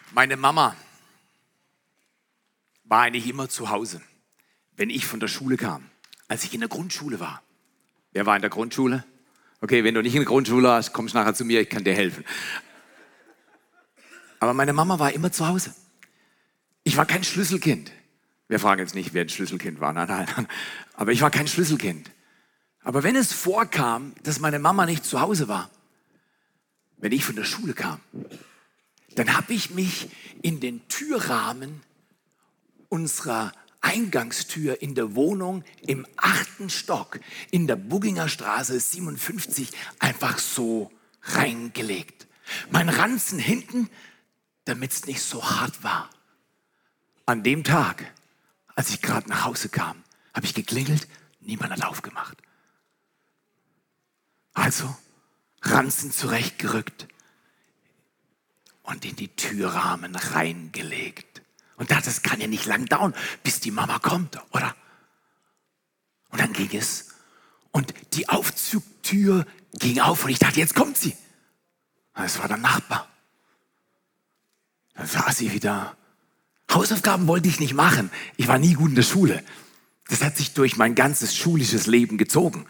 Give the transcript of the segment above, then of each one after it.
Meine Mama war eigentlich immer zu Hause, wenn ich von der Schule kam, als ich in der Grundschule war. Wer war in der Grundschule? Okay, wenn du nicht in der Grundschule warst, kommst nachher zu mir, ich kann dir helfen. Aber meine Mama war immer zu Hause. Ich war kein Schlüsselkind. Wir fragen jetzt nicht, wer ein Schlüsselkind war. Nein. Aber ich war kein Schlüsselkind. Aber wenn es vorkam, dass meine Mama nicht zu Hause war, wenn ich von der Schule kam, dann habe ich mich in den Türrahmen unserer Eingangstür in der Wohnung im 8. Stock in der Bugginger Straße 57 einfach so reingelegt. Mein Ranzen hinten, damit es nicht so hart war. An dem Tag, als ich gerade nach Hause kam, habe ich geklingelt, niemand hat aufgemacht. Also Ranzen zurechtgerückt und in die Türrahmen reingelegt. Und das kann ja nicht lang dauern, bis die Mama kommt, oder? Und dann ging es und die Aufzugtür ging auf und ich dachte, jetzt kommt sie. Das war der Nachbar. Dann sah sie wieder. Hausaufgaben wollte ich nicht machen. Ich war nie gut in der Schule. Das hat sich durch mein ganzes schulisches Leben gezogen.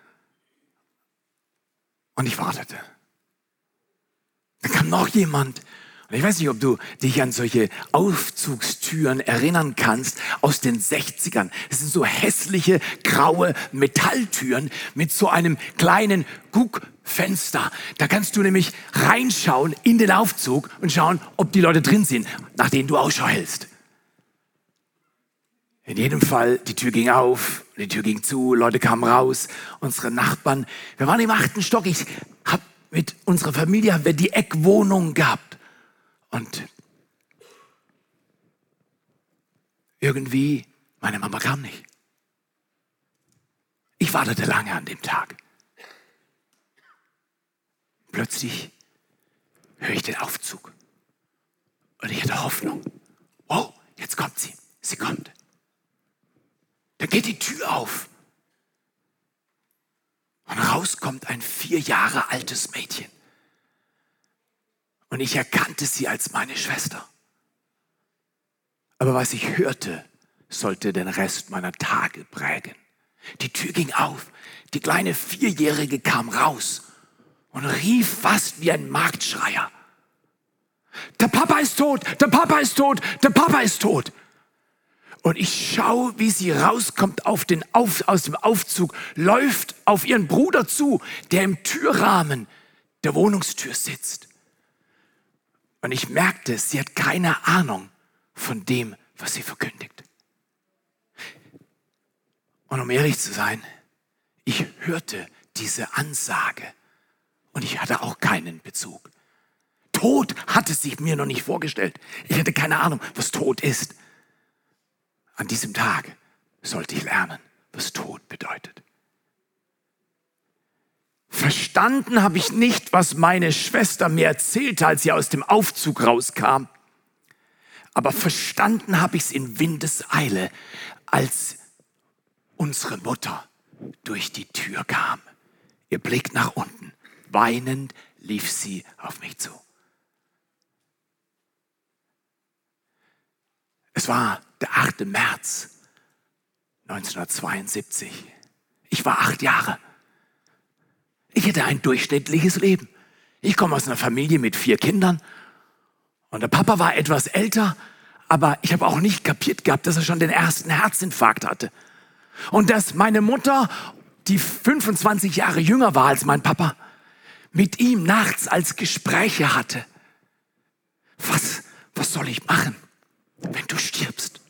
Und ich wartete. Dann kam noch jemand. Und ich weiß nicht, ob du dich an solche Aufzugstüren erinnern kannst aus den 60ern. Das sind so hässliche, graue Metalltüren mit so einem kleinen Guckfenster. Da kannst du nämlich reinschauen in den Aufzug und schauen, ob die Leute drin sind, nach denen du Ausschau hältst. In jedem Fall, die Tür ging auf, die Tür ging zu, Leute kamen raus, unsere Nachbarn. Wir waren im 8. Stock. Ich habe mit unserer Familie die Eckwohnung gehabt. Und irgendwie, meine Mama kam nicht. Ich wartete lange an dem Tag. Plötzlich höre ich den Aufzug. Und ich hatte Hoffnung. Oh, jetzt kommt sie. Sie kommt. Dann geht die Tür auf. Und raus kommt ein 4 Jahre altes Mädchen. Und ich erkannte sie als meine Schwester. Aber was ich hörte, sollte den Rest meiner Tage prägen. Die Tür ging auf. Die kleine 4-Jährige kam raus und rief fast wie ein Marktschreier. Der Papa ist tot, der Papa ist tot, der Papa ist tot. Und ich schaue, wie sie rauskommt aus dem Aufzug, läuft auf ihren Bruder zu, der im Türrahmen der Wohnungstür sitzt. Und ich merkte, sie hat keine Ahnung von dem, was sie verkündigt. Und um ehrlich zu sein, ich hörte diese Ansage und ich hatte auch keinen Bezug. Tod hatte sich mir noch nicht vorgestellt. Ich hatte keine Ahnung, was Tod ist. An diesem Tag sollte ich lernen, was Tod bedeutet. Verstanden habe ich nicht, was meine Schwester mir erzählte, als sie aus dem Aufzug rauskam. Aber verstanden habe ich es in Windeseile, als unsere Mutter durch die Tür kam. Ihr Blick nach unten. Weinend lief sie auf mich zu. Es war der 8. März 1972. Ich war 8 Jahre. Ich hatte ein durchschnittliches Leben. Ich komme aus einer Familie mit 4 Kindern und der Papa war etwas älter, aber ich habe auch nicht kapiert gehabt, dass er schon den ersten Herzinfarkt hatte. Und dass meine Mutter, die 25 Jahre jünger war als mein Papa, mit ihm nachts als Gespräche hatte. Was soll ich machen, wenn du stirbst?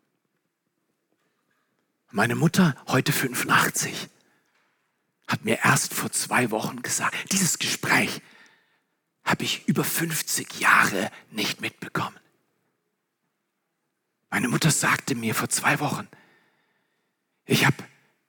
Meine Mutter, heute 85, hat mir erst vor 2 Wochen gesagt, dieses Gespräch habe ich über 50 Jahre nicht mitbekommen. Meine Mutter sagte mir vor 2 Wochen, ich habe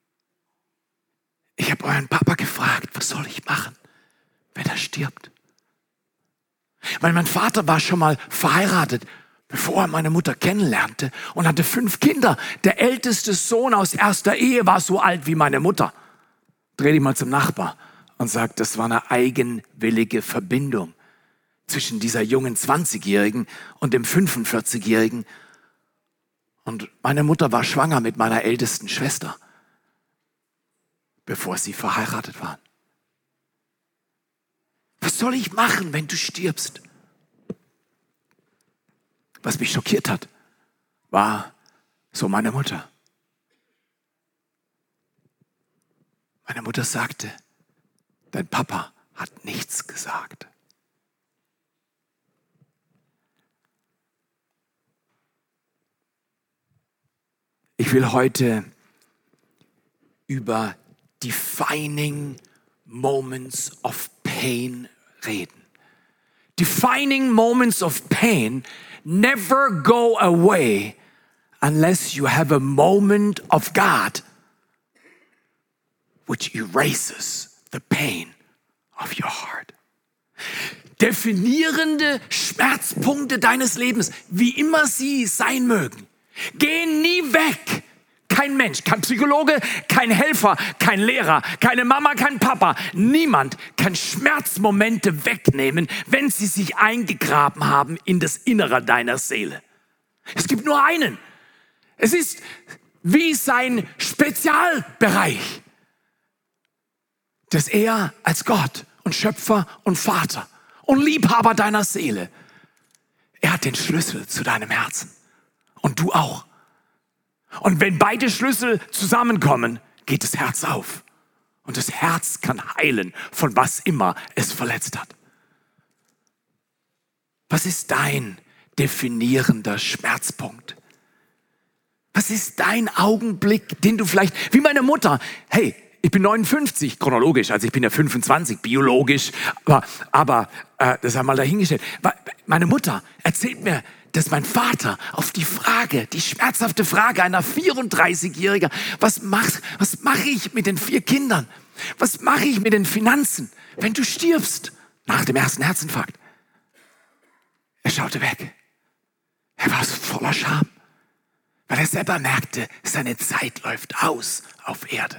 euren Papa gefragt, was soll ich machen, wenn er stirbt? Weil mein Vater war schon mal verheiratet, bevor er meine Mutter kennenlernte und hatte 5 Kinder. Der älteste Sohn aus erster Ehe war so alt wie meine Mutter. Dreh dich mal zum Nachbar und sag, das war eine eigenwillige Verbindung, zwischen dieser jungen 20-Jährigen und dem 45-Jährigen. Und meine Mutter war schwanger mit meiner ältesten Schwester, bevor sie verheiratet waren. Was soll ich machen, wenn du stirbst? Was mich schockiert hat, war so meine Mutter. Meine Mutter sagte, dein Papa hat nichts gesagt. Ich will heute über defining moments of pain reden. Defining moments of pain never go away unless you have a moment of God which erases the pain of your heart. Definierende Schmerzpunkte deines Lebens, wie immer sie sein mögen, gehen nie weg. Kein Mensch, kein Psychologe, kein Helfer, kein Lehrer, keine Mama, kein Papa. Niemand kann Schmerzmomente wegnehmen, wenn sie sich eingegraben haben in das Innere deiner Seele. Es gibt nur einen. Es ist wie sein Spezialbereich, dass er als Gott und Schöpfer und Vater und Liebhaber deiner Seele, er hat den Schlüssel zu deinem Herzen. Und du auch. Und wenn beide Schlüssel zusammenkommen, geht das Herz auf. Und das Herz kann heilen, von was immer es verletzt hat. Was ist dein definierender Schmerzpunkt? Was ist dein Augenblick, den du vielleicht, wie meine Mutter, hey, ich bin 59, chronologisch, also ich bin ja 25, biologisch, aber das haben wir mal dahingestellt. Meine Mutter erzählt mir, dass mein Vater auf die Frage, die schmerzhafte Frage einer 34-Jährigen, was mache ich mit den 4 Kindern? Was mache ich mit den Finanzen, wenn du stirbst nach dem ersten Herzinfarkt? Er schaute weg. Er war voller Scham, weil er selber merkte, seine Zeit läuft aus auf Erden.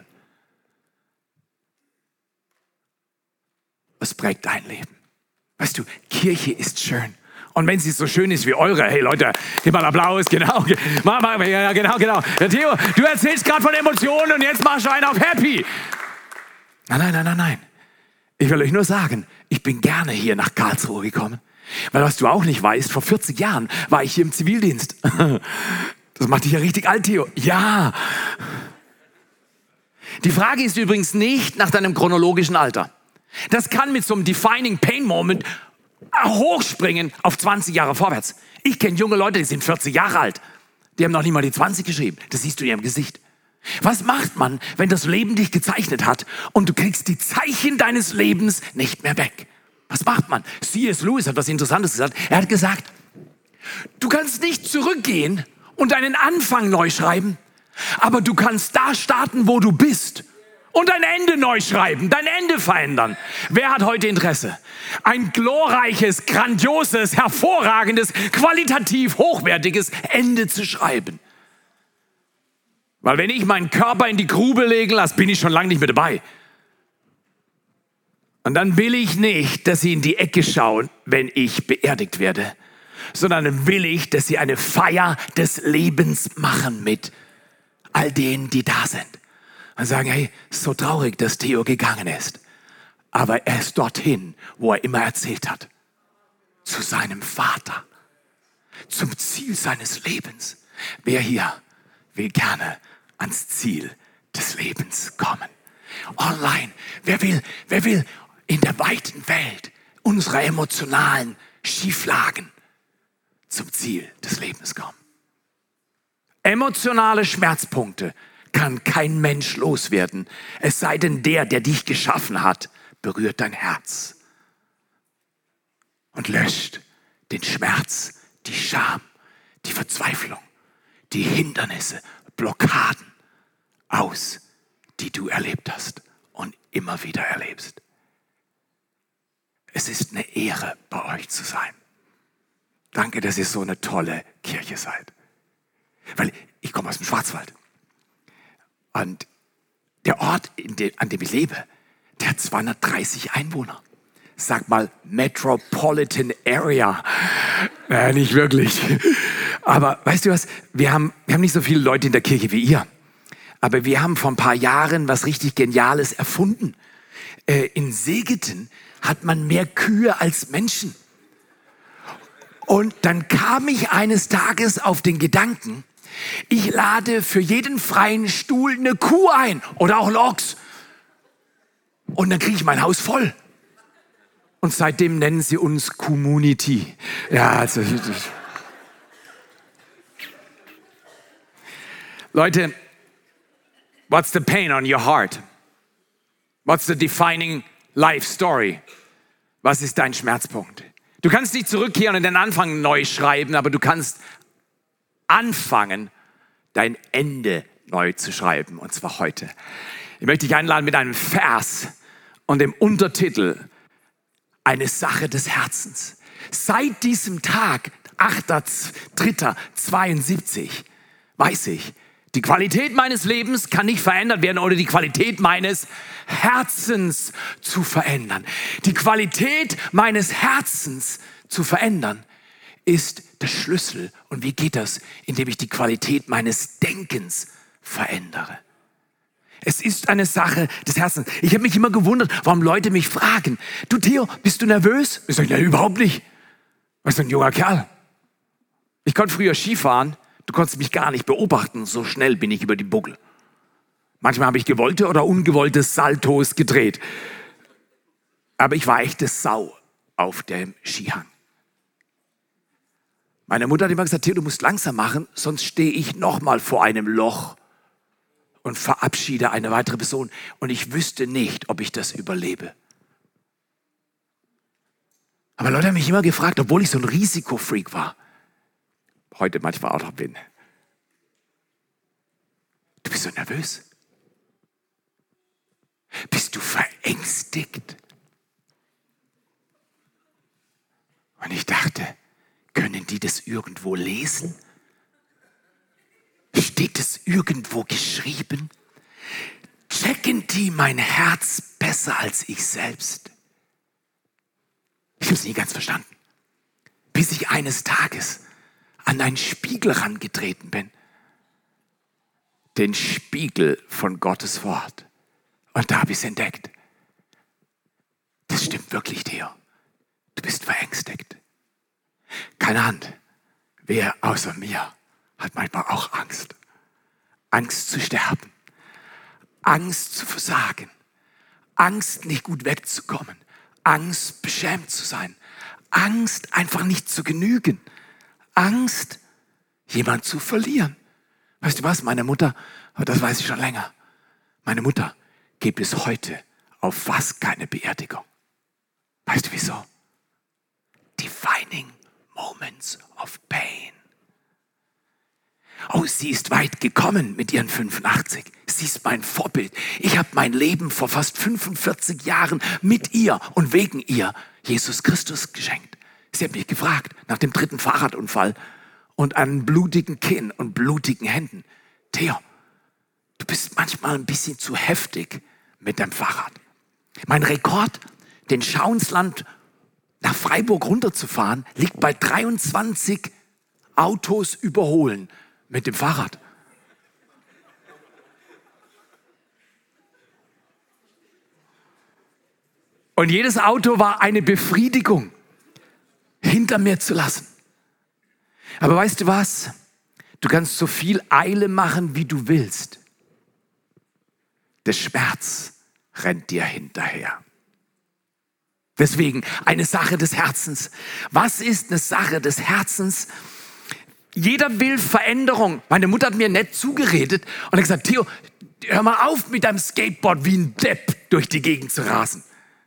Was prägt dein Leben? Weißt du, Kirche ist schön. Und wenn sie so schön ist wie eure, hey Leute, gib mal Applaus, genau. Ja, genau. Ja, Theo, du erzählst gerade von Emotionen und jetzt machst du einen auf Happy. Nein. Ich will euch nur sagen, ich bin gerne hier nach Karlsruhe gekommen. Weil was du auch nicht weißt, vor 40 Jahren war ich hier im Zivildienst. Das macht dich ja richtig alt, Theo. Ja. Die Frage ist übrigens nicht nach deinem chronologischen Alter. Das kann mit so einem Defining Pain Moment hochspringen auf 20 Jahre vorwärts. Ich kenne junge Leute, die sind 40 Jahre alt. Die haben noch nicht mal die 20 geschrieben. Das siehst du in ihrem Gesicht. Was macht man, wenn das Leben dich gezeichnet hat und du kriegst die Zeichen deines Lebens nicht mehr weg? Was macht man? C.S. Lewis hat was Interessantes gesagt. Er hat gesagt, du kannst nicht zurückgehen und einen Anfang neu schreiben, aber du kannst da starten, wo du bist. Und dein Ende neu schreiben, dein Ende verändern. Wer hat heute Interesse? Ein glorreiches, grandioses, hervorragendes, qualitativ hochwertiges Ende zu schreiben. Weil wenn ich meinen Körper in die Grube legen lasse, bin ich schon lange nicht mehr dabei. Und dann will ich nicht, dass sie in die Ecke schauen, wenn ich beerdigt werde, sondern dann will ich, dass sie eine Feier des Lebens machen mit all denen, die da sind. Und sagen, hey, so traurig, dass Theo gegangen ist. Aber er ist dorthin, wo er immer erzählt hat. Zu seinem Vater. Zum Ziel seines Lebens. Wer hier will gerne ans Ziel des Lebens kommen? Online. Wer will in der weiten Welt unserer emotionalen Schieflagen zum Ziel des Lebens kommen? Emotionale Schmerzpunkte kann kein Mensch loswerden, es sei denn der dich geschaffen hat, berührt dein Herz und löscht den Schmerz, die Scham, die Verzweiflung, die Hindernisse, Blockaden aus, die du erlebt hast und immer wieder erlebst. Es ist eine Ehre, bei euch zu sein. Danke, dass ihr so eine tolle Kirche seid. Weil ich komme aus dem Schwarzwald. Und der Ort, an dem ich lebe, der hat 230 Einwohner. Sag mal, Metropolitan Area. Nicht wirklich. Aber weißt du was? Wir haben nicht so viele Leute in der Kirche wie ihr. Aber wir haben vor ein paar Jahren was richtig Geniales erfunden. In Segeten hat man mehr Kühe als Menschen. Und dann kam ich eines Tages auf den Gedanken, ich lade für jeden freien Stuhl eine Kuh ein oder auch einen Ochs. Und dann kriege ich mein Haus voll. Und seitdem nennen sie uns Community. Ja, also... Leute, what's the pain on your heart? What's the defining life story? Was ist dein Schmerzpunkt? Du kannst nicht zurückkehren und den Anfang neu schreiben, aber du kannst anfangen, dein Ende neu zu schreiben, und zwar heute. Ich möchte dich einladen mit einem Vers und dem Untertitel Eine Sache des Herzens. Seit diesem Tag, 8.3.72, weiß ich, die Qualität meines Lebens kann nicht verändert werden, ohne die Qualität meines Herzens zu verändern. Die Qualität meines Herzens zu verändern ist der Schlüssel. Und wie geht das? Indem ich die Qualität meines Denkens verändere. Es ist eine Sache des Herzens. Ich habe mich immer gewundert, warum Leute mich fragen, du Theo, bist du nervös? Ich sage, ja, überhaupt nicht. Was ist ein junger Kerl? Ich konnte früher Skifahren. Du konntest mich gar nicht beobachten, so schnell bin ich über die Buckel. Manchmal habe ich gewollte oder ungewollte Saltos gedreht. Aber ich war echte Sau auf dem Skihang. Meine Mutter hat immer gesagt, Theo, du musst langsam machen, sonst stehe ich nochmal vor einem Loch und verabschiede eine weitere Person. Und ich wüsste nicht, ob ich das überlebe. Aber Leute haben mich immer gefragt, obwohl ich so ein Risikofreak war, heute manchmal auch noch bin. Du bist so nervös? Bist du verängstigt? Und ich dachte, können die das irgendwo lesen? Steht es irgendwo geschrieben? Checken die mein Herz besser als ich selbst? Ich habe es nie ganz verstanden. Bis ich eines Tages an einen Spiegel herangetreten bin. Den Spiegel von Gottes Wort. Und da habe ich es entdeckt. Das stimmt wirklich, Theo. Du bist verängstigt. Keine Hand. Wer außer mir hat manchmal auch Angst. Angst zu sterben. Angst zu versagen. Angst, nicht gut wegzukommen. Angst, beschämt zu sein. Angst, einfach nicht zu genügen. Angst, jemand zu verlieren. Weißt du was, meine Mutter, das weiß ich schon länger, meine Mutter geht bis heute auf fast keine Beerdigung. Weißt du wieso? Defining moments of pain. Oh, sie ist weit gekommen mit ihren 85. Sie ist mein Vorbild. Ich habe mein Leben vor fast 45 Jahren mit ihr und wegen ihr Jesus Christus geschenkt. Sie hat mich gefragt nach dem 3. Fahrradunfall und einem blutigen Kinn und blutigen Händen. Theo, du bist manchmal ein bisschen zu heftig mit deinem Fahrrad. Mein Rekord, den Schauinsland nach Freiburg runterzufahren, liegt bei 23 Autos überholen mit dem Fahrrad. Und jedes Auto war eine Befriedigung, hinter mir zu lassen. Aber weißt du was? Du kannst so viel Eile machen, wie du willst. Der Schmerz rennt dir hinterher. Deswegen eine Sache des Herzens. Was ist eine Sache des Herzens? Jeder will Veränderung. Meine Mutter hat mir nett zugeredet und hat gesagt, Theo, hör mal auf mit deinem Skateboard wie ein Depp durch die Gegend zu rasen.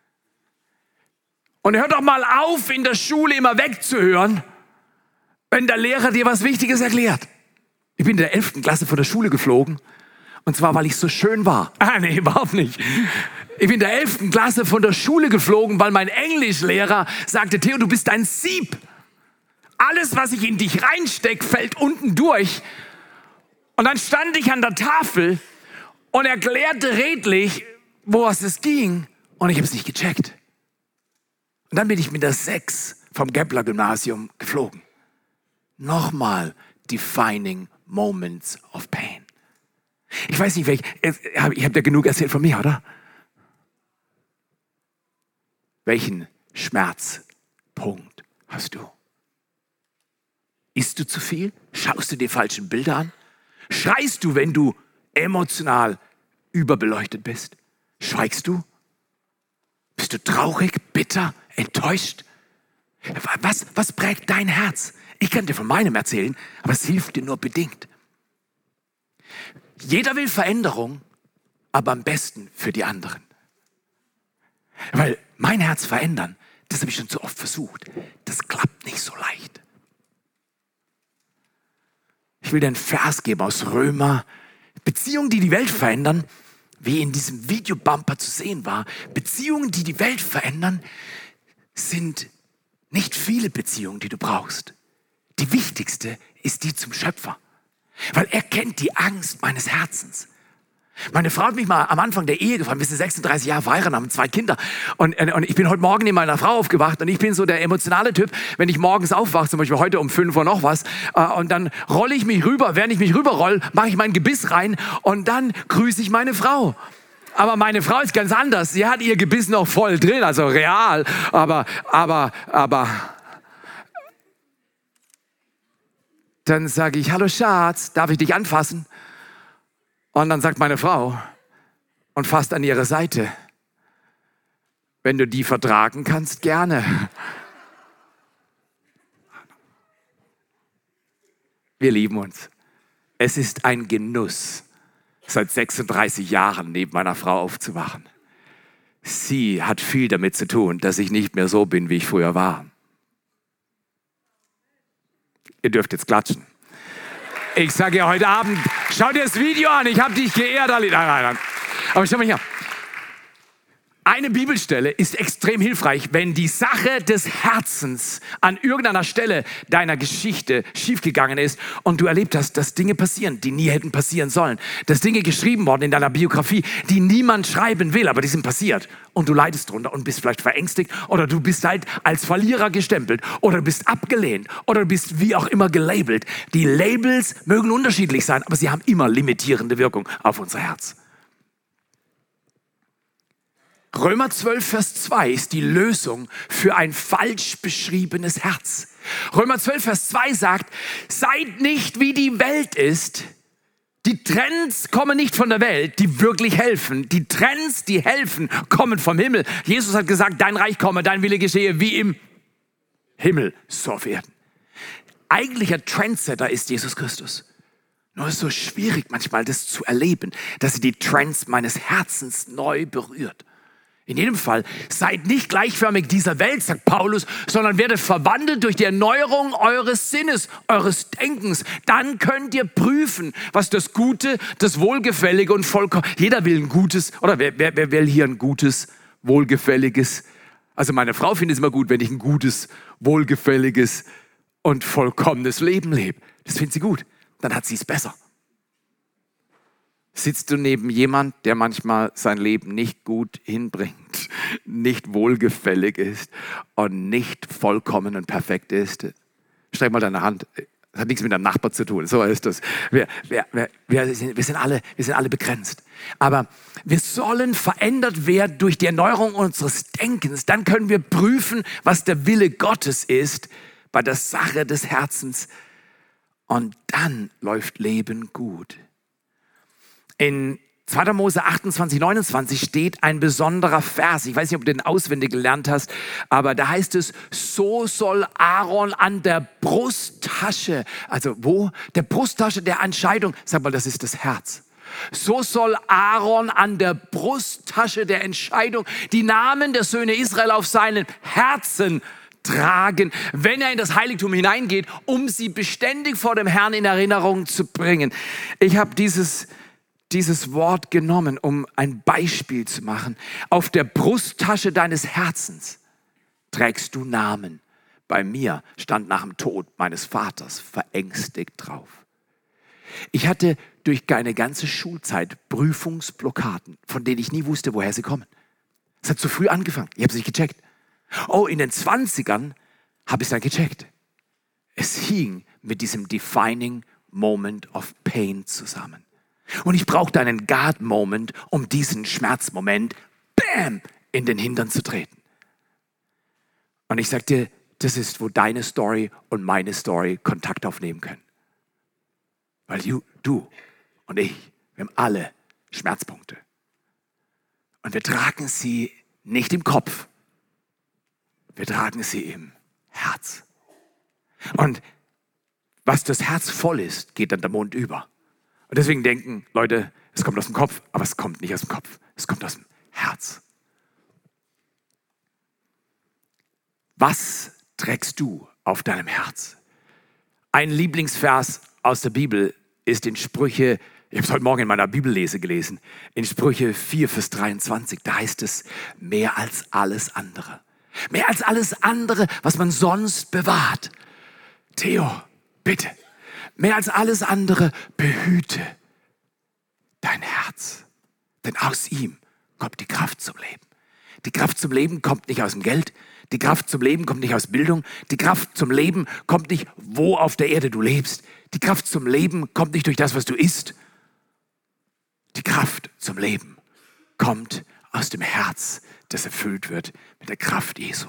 Und hör doch mal auf, in der Schule immer wegzuhören, wenn der Lehrer dir was Wichtiges erklärt. Ich bin in der 11. Klasse von der Schule geflogen. Und zwar, weil ich so schön war. Nee, überhaupt nicht. Ich bin in der 11. Klasse von der Schule geflogen, weil mein Englischlehrer sagte, Theo, du bist ein Sieb. Alles, was ich in dich reinstecke, fällt unten durch. Und dann stand ich an der Tafel und erklärte redlich, wo es ging. Und ich habe es nicht gecheckt. Und dann bin ich mit der 6 vom Gäppler-Gymnasium geflogen. Nochmal defining moments of pain. Ich weiß nicht, ich habe ja genug erzählt von mir, oder? Welchen Schmerzpunkt hast du? Isst du zu viel? Schaust du dir falschen Bilder an? Schreist du, wenn du emotional überbeleuchtet bist? Schweigst du? Bist du traurig, bitter, enttäuscht? Was prägt dein Herz? Ich kann dir von meinem erzählen, aber es hilft dir nur bedingt. Jeder will Veränderung, aber am besten für die anderen. Weil mein Herz verändern, das habe ich schon zu oft versucht. Das klappt nicht so leicht. Ich will dir einen Vers geben aus Römer. Beziehungen, die die Welt verändern, wie in diesem Videobumper zu sehen war. Beziehungen, die die Welt verändern, sind nicht viele Beziehungen, die du brauchst. Die wichtigste ist die zum Schöpfer. Weil er kennt die Angst meines Herzens. Meine Frau hat mich mal am Anfang der Ehe gefragt, wir sind 36 Jahre verheiratet, haben 2 Kinder. Und ich bin heute Morgen neben meiner Frau aufgewacht und ich bin so der emotionale Typ, wenn ich morgens aufwache, zum Beispiel heute um 5 Uhr noch was, und dann rolle ich mich rüber, während ich mich rüberroll, mache ich mein Gebiss rein und dann grüße ich meine Frau. Aber meine Frau ist ganz anders, sie hat ihr Gebiss noch voll drin, also real, aber dann sage ich, hallo Schatz, darf ich dich anfassen? Und dann sagt meine Frau und fasst an ihre Seite, wenn du die vertragen kannst, gerne. Wir lieben uns. Es ist ein Genuss, seit 36 Jahren neben meiner Frau aufzuwachen. Sie hat viel damit zu tun, dass ich nicht mehr so bin, wie ich früher war. Ihr dürft jetzt klatschen. Ich sage ja heute Abend, schau dir das Video an, ich habe dich geehrt. Nein. Aber schau mal hier. Eine Bibelstelle ist extrem hilfreich, wenn die Sache des Herzens an irgendeiner Stelle deiner Geschichte schiefgegangen ist und du erlebt hast, dass Dinge passieren, die nie hätten passieren sollen. Dass Dinge geschrieben worden in deiner Biografie, die niemand schreiben will, aber die sind passiert. Und du leidest drunter und bist vielleicht verängstigt oder du bist halt als Verlierer gestempelt oder du bist abgelehnt oder du bist wie auch immer gelabelt. Die Labels mögen unterschiedlich sein, aber sie haben immer limitierende Wirkung auf unser Herz. Römer 12, Vers 2 ist die Lösung für ein falsch beschriebenes Herz. Römer 12, Vers 2 sagt, seid nicht wie die Welt ist. Die Trends kommen nicht von der Welt, die wirklich helfen. Die Trends, die helfen, kommen vom Himmel. Jesus hat gesagt, dein Reich komme, dein Wille geschehe wie im Himmel, so auf Erden. Eigentlicher Trendsetter ist Jesus Christus. Nur ist es so schwierig manchmal, das zu erleben, dass er die Trends meines Herzens neu berührt. In jedem Fall, seid nicht gleichförmig dieser Welt, sagt Paulus, sondern werdet verwandelt durch die Erneuerung eures Sinnes, eures Denkens. Dann könnt ihr prüfen, was das Gute, das Wohlgefällige und vollkommen... Jeder will ein gutes, oder wer will hier ein gutes, wohlgefälliges... Also meine Frau findet es immer gut, wenn ich ein gutes, wohlgefälliges und vollkommenes Leben lebe. Das findet sie gut. Dann hat sie es besser. Sitzt du neben jemand, der manchmal sein Leben nicht gut hinbringt, nicht wohlgefällig ist und nicht vollkommen und perfekt ist? Streck mal deine Hand. Das hat nichts mit deinem Nachbar zu tun. So ist das. Wir sind alle begrenzt. Aber wir sollen verändert werden durch die Erneuerung unseres Denkens. Dann können wir prüfen, was der Wille Gottes ist bei der Sache des Herzens. Und dann läuft Leben gut. In 2. Mose 28, 29 steht ein besonderer Vers. Ich weiß nicht, ob du den auswendig gelernt hast, aber da heißt es, so soll Aaron an der Brusttasche, also wo? Der Brusttasche der Entscheidung, sag mal, das ist das Herz. So soll Aaron an der Brusttasche der Entscheidung die Namen der Söhne Israel auf seinen Herzen tragen, wenn er in das Heiligtum hineingeht, um sie beständig vor dem Herrn in Erinnerung zu bringen. Ich habe dieses Wort genommen, um ein Beispiel zu machen. Auf der Brusttasche deines Herzens trägst du Namen. Bei mir stand nach dem Tod meines Vaters verängstigt drauf. Ich hatte durch eine ganze Schulzeit Prüfungsblockaden, von denen ich nie wusste, woher sie kommen. Es hat zu früh angefangen. Ich habe es nicht gecheckt. Oh, in den 20ern habe ich es dann gecheckt. Es hing mit diesem Defining Moment of Pain zusammen. Und ich brauchte einen God-Moment, um diesen Schmerzmoment, bam, in den Hintern zu treten. Und ich sag dir, das ist, wo deine Story und meine Story Kontakt aufnehmen können. Weil du und ich, wir haben alle Schmerzpunkte. Und wir tragen sie nicht im Kopf, wir tragen sie im Herz. Und was das Herz voll ist, geht dann der Mund über. Und deswegen denken Leute, es kommt aus dem Kopf, aber es kommt nicht aus dem Kopf, es kommt aus dem Herz. Was trägst du auf deinem Herz? Ein Lieblingsvers aus der Bibel ist in Sprüche, ich habe es heute Morgen in meiner Bibellese gelesen, in Sprüche 4, Vers 23, da heißt es, mehr als alles andere. Mehr als alles andere, was man sonst bewahrt. Theo, bitte, mehr als alles andere, behüte dein Herz. Denn aus ihm kommt die Kraft zum Leben. Die Kraft zum Leben kommt nicht aus dem Geld. Die Kraft zum Leben kommt nicht aus Bildung. Die Kraft zum Leben kommt nicht, wo auf der Erde du lebst. Die Kraft zum Leben kommt nicht durch das, was du isst. Die Kraft zum Leben kommt aus dem Herz, das erfüllt wird mit der Kraft Jesu.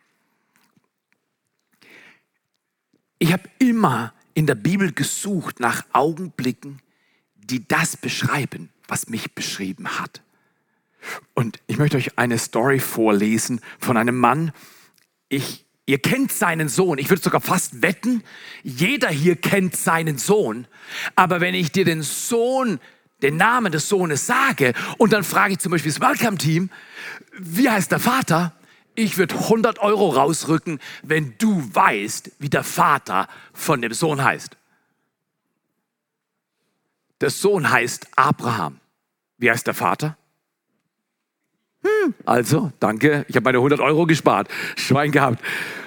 Ich habe immer in der Bibel gesucht nach Augenblicken, die das beschreiben, was mich beschrieben hat. Und ich möchte euch eine Story vorlesen von einem Mann. Ihr kennt seinen Sohn. Ich würde sogar fast wetten, jeder hier kennt seinen Sohn. Aber wenn ich dir den Namen des Sohnes sage und dann frage ich zum Beispiel das Welcome-Team, wie heißt der Vater? Ich würde 100 € rausrücken, wenn du weißt, wie der Vater von dem Sohn heißt. Der Sohn heißt Abraham. Wie heißt der Vater? Also, danke, ich habe meine 100 € gespart. Schwein gehabt.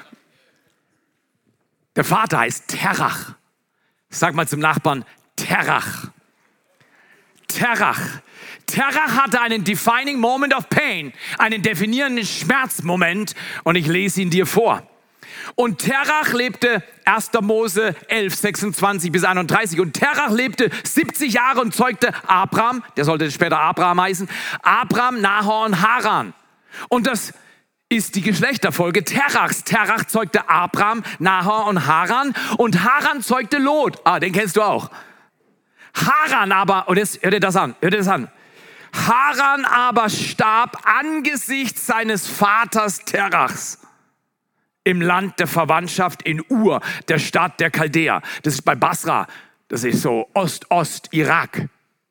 Der Vater heißt Terach. Sag mal zum Nachbarn, Terach. Terach. Terach hatte einen defining moment of pain, einen definierenden Schmerzmoment und ich lese ihn dir vor. Und Terach lebte 1. Mose 11, 26 bis 31. Und Terach lebte 70 Jahre und zeugte Abram, der sollte später Abraham heißen, Abram, Nahor und Haran. Und das ist die Geschlechterfolge Terachs. Terach zeugte Abram, Nahor und Haran. Und Haran zeugte Lot. Den kennst du auch. Haran aber, und jetzt hört ihr das an. Haran aber starb angesichts seines Vaters Terachs im Land der Verwandtschaft in Ur, der Stadt der Chaldäer. Das ist bei Basra, das ist so Ost-Irak.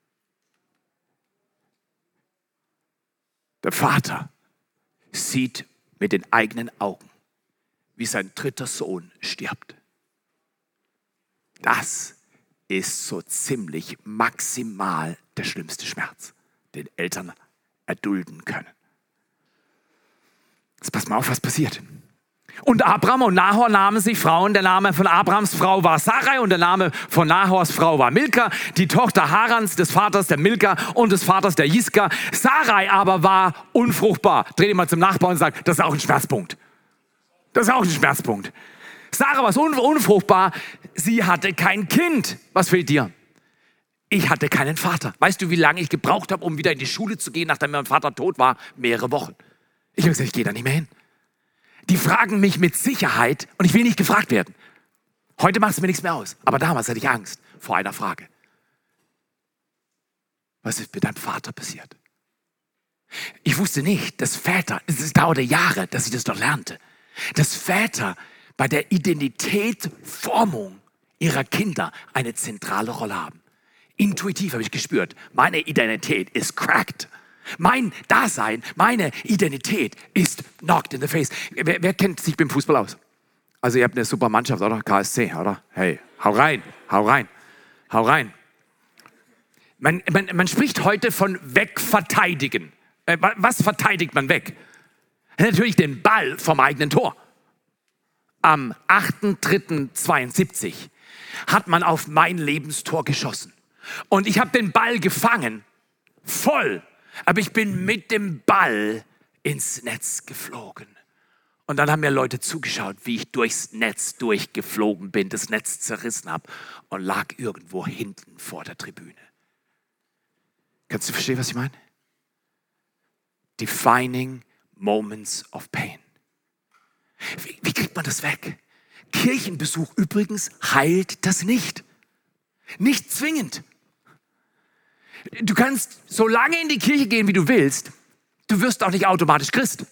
Der Vater sieht mit den eigenen Augen, wie sein dritter Sohn stirbt. Das ist so ziemlich maximal der schlimmste Schmerz, den Eltern erdulden können. Jetzt pass mal auf, was passiert. Und Abram und Nahor nahmen sich Frauen. Der Name von Abrams Frau war Sarai und der Name von Nahors Frau war Milka, die Tochter Harans, des Vaters der Milka und des Vaters der Jiska. Sarai aber war unfruchtbar. Dreh dich mal zum Nachbarn und sag, das ist auch ein Schmerzpunkt. Das ist auch ein Schmerzpunkt. Sarah war unfruchtbar. Sie hatte kein Kind. Was fehlt dir? Ich hatte keinen Vater. Weißt du, wie lange ich gebraucht habe, um wieder in die Schule zu gehen, nachdem mein Vater tot war? Mehrere Wochen. Ich habe gesagt, ich gehe da nicht mehr hin. Die fragen mich mit Sicherheit und ich will nicht gefragt werden. Heute macht es mir nichts mehr aus. Aber damals hatte ich Angst vor einer Frage. Was ist mit deinem Vater passiert? Ich wusste nicht, dass Väter, es dauerte Jahre, dass ich das doch lernte, dass Väter bei der Identitätsformung ihrer Kinder eine zentrale Rolle haben. Intuitiv habe ich gespürt, meine Identität ist cracked. Mein Dasein, meine Identität ist knocked in the face. Wer kennt sich beim Fußball aus? Also ihr habt eine super Mannschaft, oder? KSC, oder? Hey, hau rein. Man spricht heute von wegverteidigen. Was verteidigt man weg? Natürlich den Ball vom eigenen Tor. Am 8.3.72 hat man auf mein Lebenstor geschossen. Und ich habe den Ball gefangen, voll. Aber ich bin mit dem Ball ins Netz geflogen. Und dann haben mir Leute zugeschaut, wie ich durchs Netz durchgeflogen bin, das Netz zerrissen habe und lag irgendwo hinten vor der Tribüne. Kannst du verstehen, was ich meine? Defining moments of pain. Wie kriegt man das weg? Kirchenbesuch übrigens heilt das nicht. Nicht zwingend. Du kannst so lange in die Kirche gehen, wie du willst. Du wirst auch nicht automatisch Christ.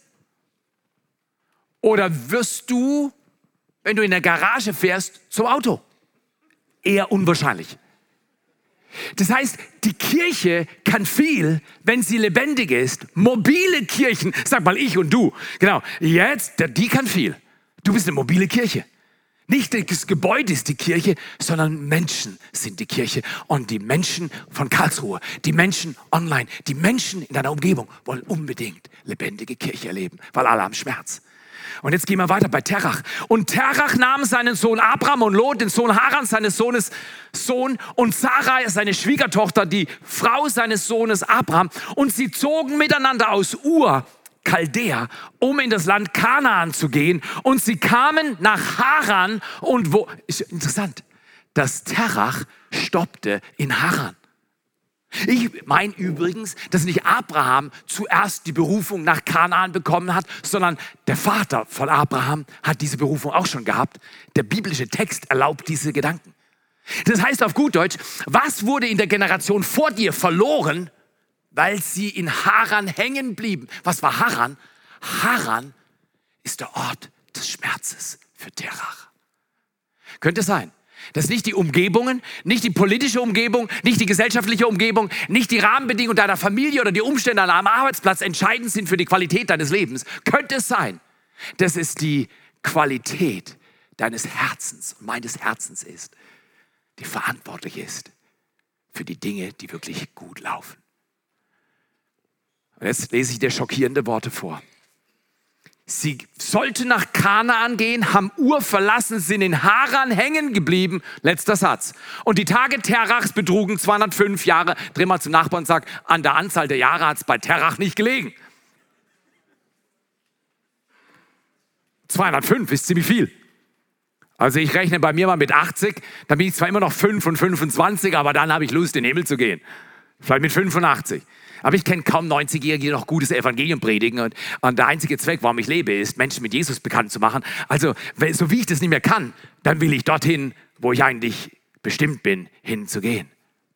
Oder wirst du, wenn du in der Garage fährst, zum Auto? Eher unwahrscheinlich. Das heißt, die Kirche kann viel, wenn sie lebendig ist. Mobile Kirchen, sag mal ich und du, genau, jetzt, die kann viel. Du bist eine mobile Kirche. Nicht das Gebäude ist die Kirche, sondern Menschen sind die Kirche. Und die Menschen von Karlsruhe, die Menschen online, die Menschen in deiner Umgebung wollen unbedingt lebendige Kirche erleben, weil alle haben Schmerz. Und jetzt gehen wir weiter bei Terach. Und Terach nahm seinen Sohn Abram und Lot, den Sohn Haran, seines Sohnes Sohn, und Sarai, seine Schwiegertochter, die Frau seines Sohnes Abram. Und sie zogen miteinander aus Ur, Chaldea, um in das Land Kanaan zu gehen. Und sie kamen nach Haran und wo, ist interessant, dass Terach stoppte in Haran. Ich meine übrigens, dass nicht Abraham zuerst die Berufung nach Kanaan bekommen hat, sondern der Vater von Abraham hat diese Berufung auch schon gehabt. Der biblische Text erlaubt diese Gedanken. Das heißt auf gut Deutsch, was wurde in der Generation vor dir verloren, weil sie in Haran hängen blieben? Was war Haran? Haran ist der Ort des Schmerzes für Terach. Könnte es sein, dass nicht die Umgebungen, nicht die politische Umgebung, nicht die gesellschaftliche Umgebung, nicht die Rahmenbedingungen deiner Familie oder die Umstände an einem Arbeitsplatz entscheidend sind für die Qualität deines Lebens? Könnte es sein, dass es die Qualität deines Herzens und meines Herzens ist, die verantwortlich ist für die Dinge, die wirklich gut laufen? Und jetzt lese ich dir schockierende Worte vor. Sie sollten nach Kanaan gehen, haben Ur verlassen, sind in Haran hängen geblieben. Letzter Satz. Und die Tage Terachs betrugen 205 Jahre. Dreh mal zum Nachbarn und sag, an der Anzahl der Jahre hat es bei Terach nicht gelegen. 205 ist ziemlich viel. Also ich rechne bei mir mal mit 80, dann bin ich zwar immer noch 5 und 25, aber dann habe ich Lust, in den Himmel zu gehen. Vielleicht mit 85. Aber ich kenne kaum 90-Jährige, die noch gutes Evangelium predigen. Und der einzige Zweck, warum ich lebe, ist, Menschen mit Jesus bekannt zu machen. Also, so wie ich das nicht mehr kann, dann will ich dorthin, wo ich eigentlich bestimmt bin, hinzugehen.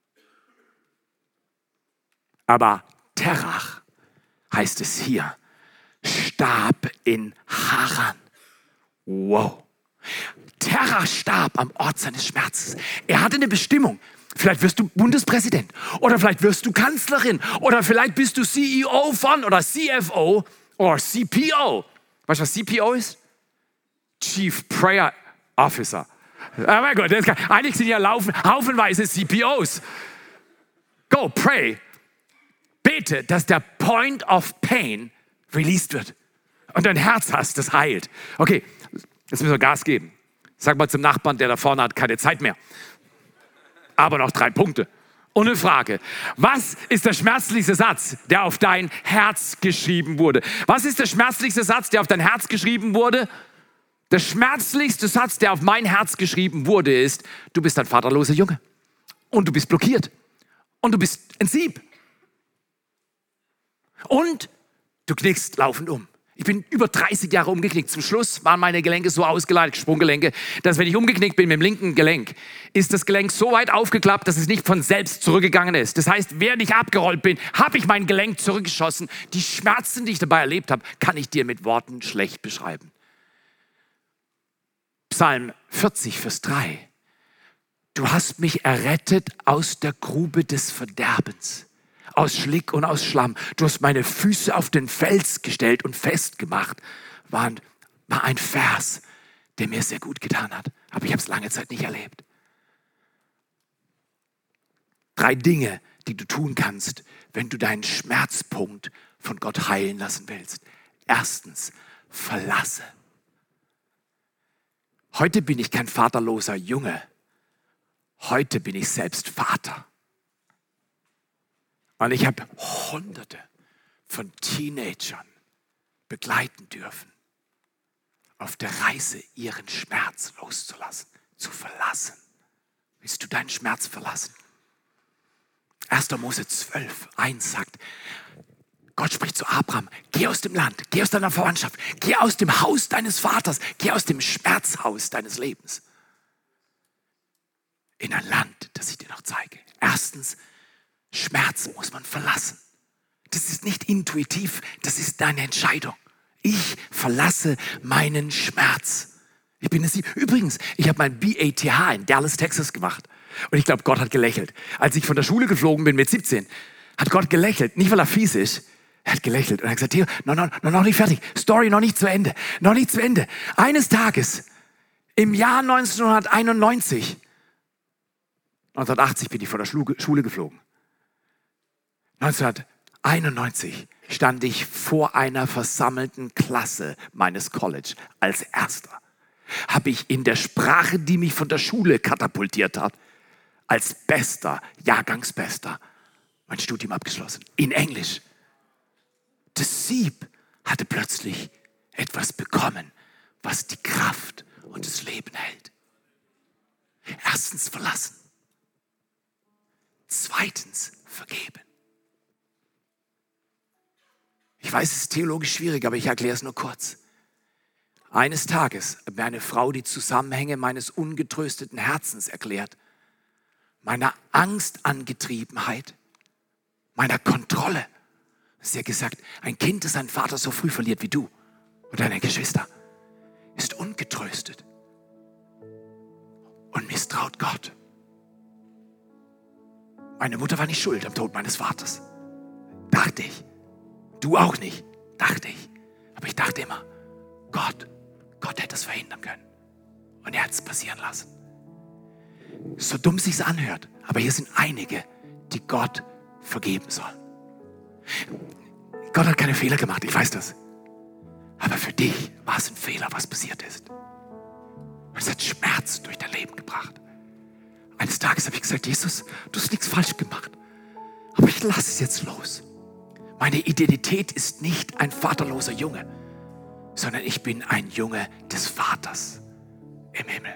Aber Terach, heißt es hier, starb in Haran. Wow. Terach starb am Ort seines Schmerzes. Er hatte eine Bestimmung. Vielleicht wirst du Bundespräsident oder vielleicht wirst du Kanzlerin oder vielleicht bist du CEO von oder CFO oder CPO. Weißt du, was CPO ist? Chief Prayer Officer. Oh mein Gott, eigentlich sind ja haufenweise CPOs. Go, pray. Bete, dass der Point of Pain released wird und dein Herz hast, das heilt. Okay, jetzt müssen wir Gas geben. Sag mal zum Nachbarn, der da vorne hat keine Zeit mehr. Aber noch 3 Punkte. Und eine Frage. Was ist der schmerzlichste Satz, der auf dein Herz geschrieben wurde? Was ist der schmerzlichste Satz, der auf dein Herz geschrieben wurde? Der schmerzlichste Satz, der auf mein Herz geschrieben wurde, ist, du bist ein vaterloser Junge. Und du bist blockiert. Und du bist ein Sieb. Und du knickst laufend um. Ich bin über 30 Jahre umgeknickt. Zum Schluss waren meine Gelenke so ausgeleitet, Sprunggelenke, dass wenn ich umgeknickt bin mit dem linken Gelenk, ist das Gelenk so weit aufgeklappt, dass es nicht von selbst zurückgegangen ist. Das heißt, während ich abgerollt bin, habe ich mein Gelenk zurückgeschossen. Die Schmerzen, die ich dabei erlebt habe, kann ich dir mit Worten schlecht beschreiben. Psalm 40, Vers 3. Du hast mich errettet aus der Grube des Verderbens. Aus Schlick und aus Schlamm. Du hast meine Füße auf den Fels gestellt und festgemacht. War ein Vers, der mir sehr gut getan hat. Aber ich habe es lange Zeit nicht erlebt. 3 Dinge, die du tun kannst, wenn du deinen Schmerzpunkt von Gott heilen lassen willst. Erstens, verlasse. Heute bin ich kein vaterloser Junge. Heute bin ich selbst Vater. Und ich habe Hunderte von Teenagern begleiten dürfen. auf der Reise, ihren Schmerz loszulassen, zu verlassen. Willst du deinen Schmerz verlassen? 1. Mose 12:1 sagt, Gott spricht zu Abraham, geh aus dem Land, geh aus deiner Verwandtschaft, geh aus dem Haus deines Vaters, geh aus dem Schmerzhaus deines Lebens in ein Land, das ich dir noch zeige. Erstens, Schmerz muss man verlassen. Das ist nicht intuitiv, das ist deine Entscheidung. Ich verlasse meinen Schmerz. Übrigens, ich habe mein BATH in Dallas, Texas gemacht. Und ich glaube, Gott hat gelächelt. Als ich von der Schule geflogen bin mit 17, hat Gott gelächelt. Nicht, weil er fies ist. Er hat gelächelt und er hat gesagt, Theo, noch nicht fertig. Story noch nicht zu Ende. Noch nicht zu Ende. Eines Tages, im Jahr 1991, 1980 bin ich von der Schule geflogen. 1991 stand ich vor einer versammelten Klasse meines College als Erster. Habe ich in der Sprache, die mich von der Schule katapultiert hat, als Bester, Jahrgangsbester, mein Studium abgeschlossen. In Englisch. Das Sieb hatte plötzlich etwas bekommen, was die Kraft und das Leben hält. Erstens verlassen. Zweitens vergeben. Ich weiß, es ist theologisch schwierig, aber ich erkläre es nur kurz. Eines Tages hat mir eine Frau die Zusammenhänge meines ungetrösteten Herzens erklärt, meiner Angstangetriebenheit, meiner Kontrolle. Sie hat gesagt, ein Kind, das seinen Vater so früh verliert wie du und deine Geschwister, ist ungetröstet und misstraut Gott. Meine Mutter war nicht schuld am Tod meines Vaters. Dachte ich. Du auch nicht, dachte ich. Aber ich dachte immer, Gott hätte es verhindern können. Und er hat es passieren lassen. So dumm sich's anhört, aber hier sind einige, die Gott vergeben sollen. Gott hat keine Fehler gemacht, ich weiß das. Aber für dich war es ein Fehler, was passiert ist. Und es hat Schmerz durch dein Leben gebracht. Eines Tages habe ich gesagt, Jesus, du hast nichts falsch gemacht. Aber ich lasse es jetzt los. Meine Identität ist nicht ein vaterloser Junge, sondern ich bin ein Junge des Vaters im Himmel.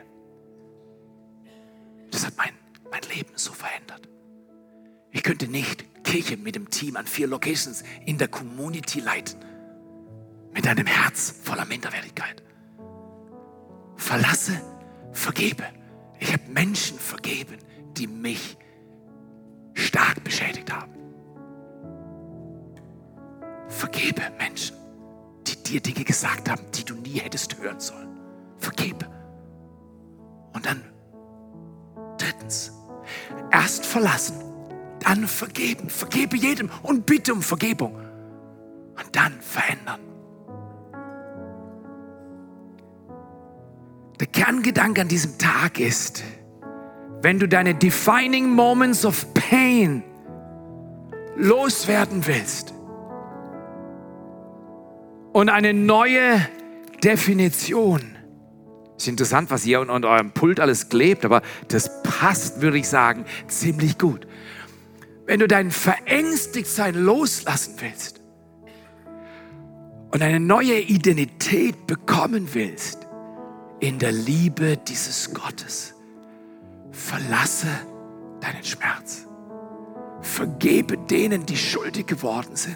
Das hat mein Leben so verändert. Ich könnte nicht Kirche mit dem Team an 4 Locations in der Community leiten, mit einem Herz voller Minderwertigkeit. Verlasse, vergebe. Ich habe Menschen vergeben, die mich stark beschädigt haben. Vergebe Menschen, die dir Dinge gesagt haben, die du nie hättest hören sollen. Vergebe. Und dann drittens, erst verlassen, dann vergeben. Vergebe jedem und bitte um Vergebung. Und dann verändern. Der Kerngedanke an diesem Tag ist, wenn du deine defining moments of pain loswerden willst und eine neue Definition. Ist interessant, was ihr unter eurem Pult alles klebt, aber das passt, würde ich sagen, ziemlich gut. Wenn du dein Verängstigtsein loslassen willst und eine neue Identität bekommen willst in der Liebe dieses Gottes, verlasse deinen Schmerz. Vergebe denen, die schuldig geworden sind.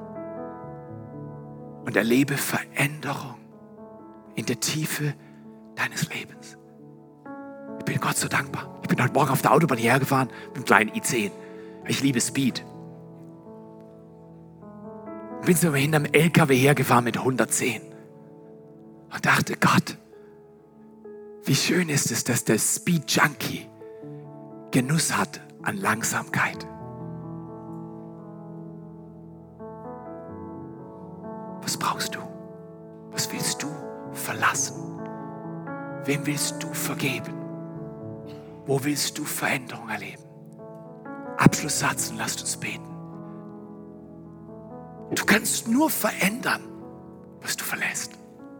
Und erlebe Veränderung in der Tiefe deines Lebens. Ich bin Gott so dankbar. Ich bin heute Morgen auf der Autobahn hierher gefahren mit einem kleinen i10. Ich liebe Speed. Ich bin so hinterm LKW hergefahren mit 110 und dachte, Gott, wie schön ist es, dass der Speed Junkie Genuss hat an Langsamkeit. Was brauchst du? Was willst du verlassen? Wem willst du vergeben? Wo willst du Veränderung erleben? Abschlusssatz und lasst uns beten. Du kannst nur verändern, was du verlässt.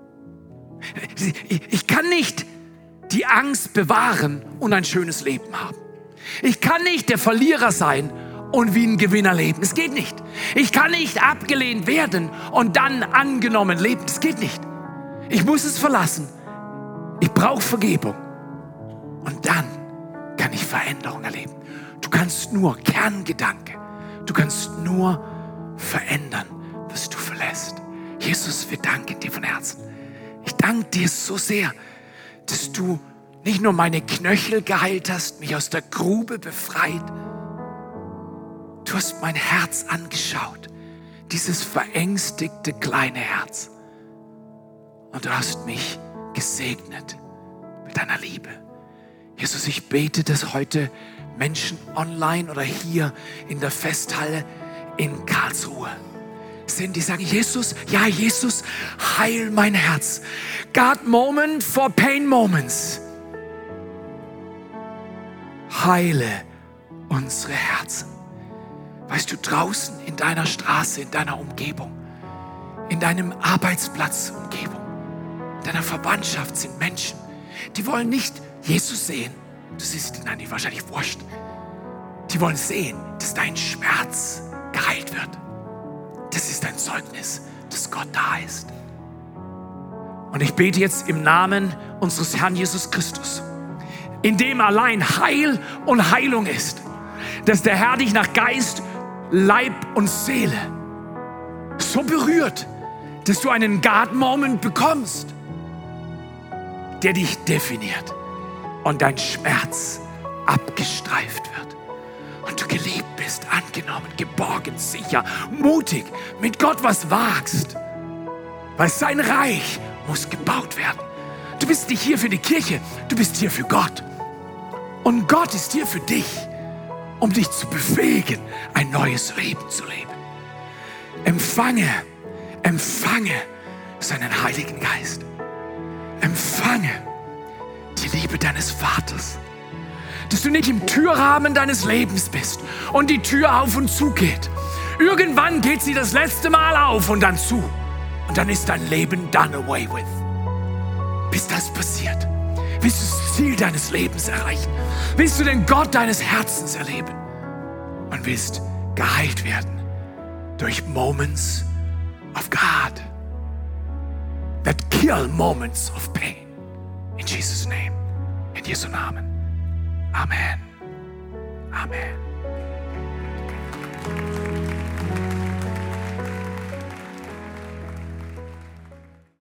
Ich kann nicht die Angst bewahren und ein schönes Leben haben. Ich kann nicht der Verlierer sein und wie ein Gewinner leben. Es geht nicht. Ich kann nicht abgelehnt werden und dann angenommen leben. Das geht nicht. Ich muss es verlassen. Ich brauche Vergebung. Und dann kann ich Veränderung erleben. Du kannst nur, Kerngedanke, du kannst nur verändern, was du verlässt. Jesus, wir danken dir von Herzen. Ich danke dir so sehr, dass du nicht nur meine Knöchel geheilt hast, mich aus der Grube befreit. Du hast mein Herz angeschaut, dieses verängstigte kleine Herz. Und du hast mich gesegnet mit deiner Liebe. Jesus, ich bete, dass heute Menschen online oder hier in der Festhalle in Karlsruhe sind, die sagen, Jesus, ja Jesus, heil mein Herz. God moment for pain moments. Heile unsere Herzen. Weißt du, draußen in deiner Straße, in deiner Umgebung, in deinem Arbeitsplatzumgebung, in deiner Verwandtschaft sind Menschen, die wollen nicht Jesus sehen. Du siehst ihnen eigentlich wahrscheinlich wurscht. Die wollen sehen, dass dein Schmerz geheilt wird. Das ist ein Zeugnis, dass Gott da ist. Und ich bete jetzt im Namen unseres Herrn Jesus Christus, in dem allein Heil und Heilung ist, dass der Herr dich nach Geist, Leib und Seele so berührt, dass du einen God-Moment bekommst, der dich definiert und dein Schmerz abgestreift wird und du geliebt bist, angenommen, geborgen, sicher, mutig, mit Gott was wagst, weil sein Reich muss gebaut werden. Du bist nicht hier für die Kirche, du bist hier für Gott. Und Gott ist hier für dich, um dich zu befähigen, ein neues Leben zu leben. Empfange seinen Heiligen Geist. Empfange die Liebe deines Vaters. Dass du nicht im Türrahmen deines Lebens bist und die Tür auf und zu geht. Irgendwann geht sie das letzte Mal auf und dann zu. Und dann ist dein Leben done away with. Bis das passiert, willst du das Ziel deines Lebens erreichen? Willst du den Gott deines Herzens erleben? Und willst geheilt werden durch Moments of God that kill moments of pain. In Jesus' name, in Jesu Namen. Amen. Amen.